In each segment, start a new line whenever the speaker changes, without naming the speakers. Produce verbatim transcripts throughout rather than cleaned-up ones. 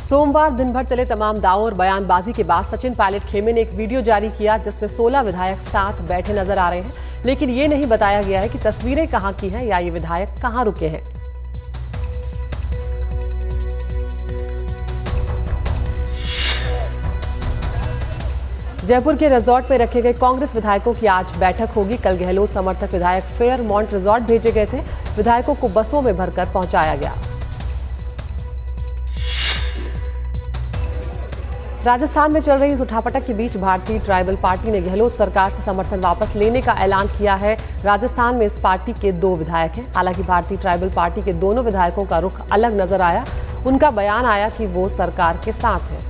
सोमवार दिन भर चले तमाम दावों और बयानबाजी के बाद सचिन पायलट खेमे ने एक वीडियो जारी किया जिसमें सोलह विधायक साथ बैठे नजर आ रहे हैं, लेकिन ये नहीं बताया गया है कि तस्वीरें कहां की हैं या ये विधायक कहां रुके हैं। जयपुर के रिजॉर्ट में रखे गए कांग्रेस विधायकों की आज बैठक होगी। कल गहलोत समर्थक विधायक फेयरमॉन्ट रिजॉर्ट भेजे गए थे। विधायकों को बसों में भरकर पहुंचाया गया। राजस्थान में चल रही इस उठापटक के बीच भारतीय ट्राइबल पार्टी ने गहलोत सरकार से समर्थन वापस लेने का ऐलान किया है। राजस्थान में इस पार्टी के दो विधायक हैं। हालांकि भारतीय ट्राइबल पार्टी के दोनों विधायकों का रुख अलग नजर आया। उनका बयान आया कि वो सरकार के साथ है।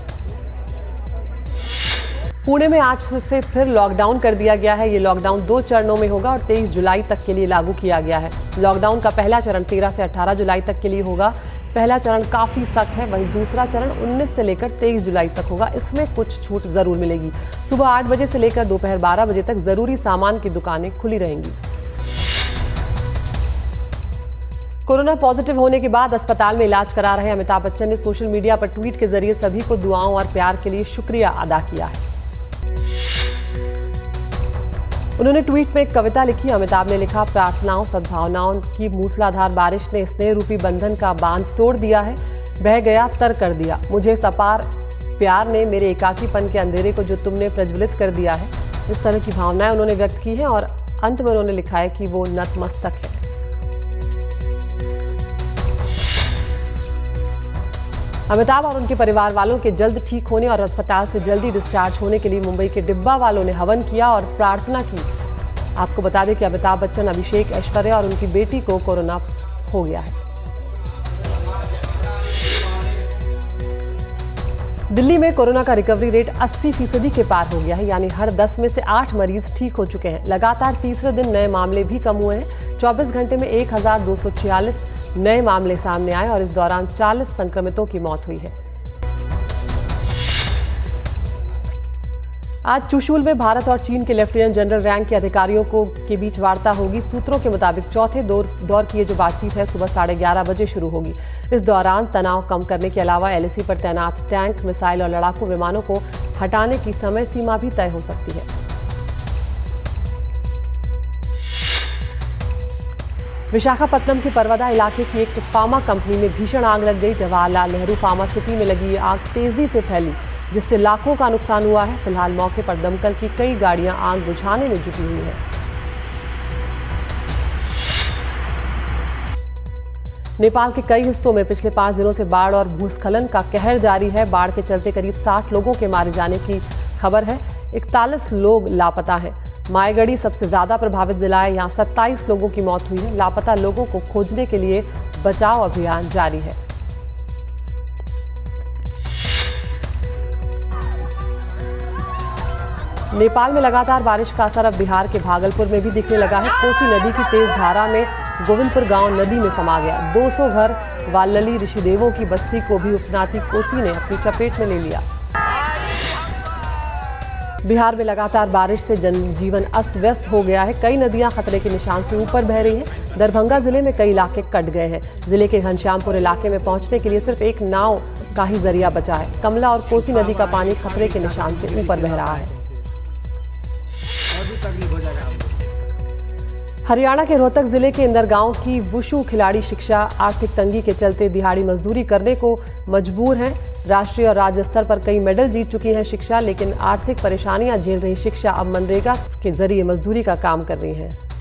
पुणे में आज से फिर लॉकडाउन कर दिया गया है। ये लॉकडाउन दो चरणों में होगा और तेईस जुलाई तक के लिए लागू किया गया है। लॉकडाउन का पहला चरण तेरह से अठारह जुलाई तक के लिए होगा। पहला चरण काफी सख्त है, वहीं दूसरा चरण उन्नीस से लेकर तेईस जुलाई तक होगा। इसमें कुछ छूट जरूर मिलेगी। सुबह आठ बजे से लेकर दोपहर बारह बजे तक जरूरी सामान की दुकानें खुली रहेंगी। कोरोना पॉजिटिव होने के बाद अस्पताल में इलाज करा रहे अमिताभ बच्चन ने सोशल मीडिया पर ट्वीट के जरिए सभी को दुआओं और प्यार के लिए शुक्रिया अदा किया है। उन्होंने ट्वीट में एक कविता लिखी। अमिताभ ने लिखा, प्रार्थनाओं सद्भावनाओं की मूसलाधार बारिश ने स्नेह रूपी बंधन का बांध तोड़ दिया है, बह गया तर कर दिया। मुझे इस अपार प्यार ने मेरे एकाकीपन के अंधेरे को जो तुमने प्रज्वलित कर दिया है। इस तरह की भावनाएं उन्होंने व्यक्त की हैं और अंत में उन्होंने लिखा है कि वो नतमस्तक है। अमिताभ और उनके परिवार वालों के जल्द ठीक होने और अस्पताल से जल्दी डिस्चार्ज होने के लिए मुंबई के डिब्बा वालों ने हवन किया और प्रार्थना की। आपको बता दें कि अमिताभ बच्चन, अभिषेक, ऐश्वर्या और उनकी बेटी को कोरोना हो गया है। दिल्ली में कोरोना का रिकवरी रेट अस्सी फीसदी के पार हो गया है, यानी हर दस में से आठ मरीज ठीक हो चुके हैं। लगातार तीसरे दिन नए मामले भी कम हुए हैं। चौबीस घंटे में एक हजार दो सौ छियालीस नए मामले सामने आए और इस दौरान चालीस संक्रमितों की मौत हुई है। आज चुशूल में भारत और चीन के लेफ्टिनेंट जनरल रैंक के अधिकारियों को के बीच वार्ता होगी। सूत्रों के मुताबिक चौथे दौर दौर की ये जो बातचीत है सुबह साढ़े ग्यारह बजे शुरू होगी। इस दौरान तनाव कम करने के अलावा एलएसी पर तैनात टैंक, मिसाइल और लड़ाकू विमानों को हटाने की समय सीमा भी तय हो सकती है। विशाखापत्तनम के परवदा इलाके की एक फार्मा कंपनी में भीषण आग लग गई। जवाहरलाल नेहरू फार्मा सिटी में लगी ये आग तेजी से फैली, जिससे लाखों का नुकसान हुआ है। फिलहाल मौके पर दमकल की कई गाड़ियां आग बुझाने में जुटी हुई हैं। नेपाल के कई हिस्सों में पिछले पांच दिनों से बाढ़ और भूस्खलन का कहर जारी है। बाढ़ के चलते करीब साठ लोगों के मारे जाने की खबर है। इकतालीस लोग लापता हैं। मायगढ़ी सबसे ज्यादा प्रभावित जिला है। यहाँ सत्ताईस लोगों की मौत हुई है। लापता लोगों को खोजने के लिए बचाव अभियान जारी है। नेपाल में लगातार बारिश का असर अब बिहार के भागलपुर में भी दिखने लगा है। कोसी नदी की तेज धारा में गोविंदपुर गांव नदी में समा गया। दो सौ घर वालली ऋषिदेवों की बस्ती को भी उफनाती कोसी ने अपनी चपेट में ले लिया। बिहार में लगातार बारिश से जनजीवन अस्त व्यस्त हो गया है। कई नदियां खतरे के निशान से ऊपर बह रही हैं। दरभंगा जिले में कई इलाके कट गए हैं। जिले के घनश्यामपुर इलाके में पहुंचने के लिए सिर्फ एक नाव का ही जरिया बचा है। कमला और कोसी नदी का पानी खतरे के निशान से ऊपर बह रहा है। हरियाणा के रोहतक जिले के इंदर गांव की वुशु खिलाड़ी शिक्षा आर्थिक तंगी के चलते दिहाड़ी मजदूरी करने को मजबूर हैं। राष्ट्रीय और राज्य स्तर पर कई मेडल जीत चुकी है शिक्षा, लेकिन आर्थिक परेशानियां झेल रही शिक्षा अब मनरेगा के जरिए मजदूरी का काम कर रही है।